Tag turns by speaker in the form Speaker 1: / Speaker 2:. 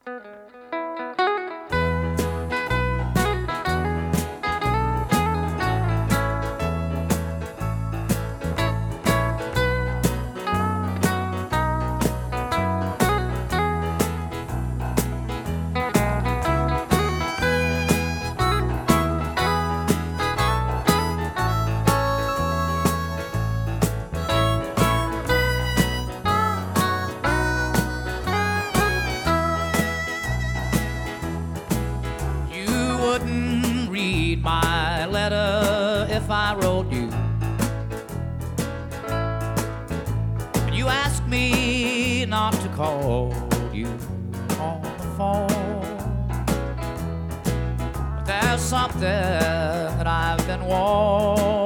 Speaker 1: Wouldn't read my letter if I wrote you. You asked me not to call you on the phone. But there's something that I've been wanting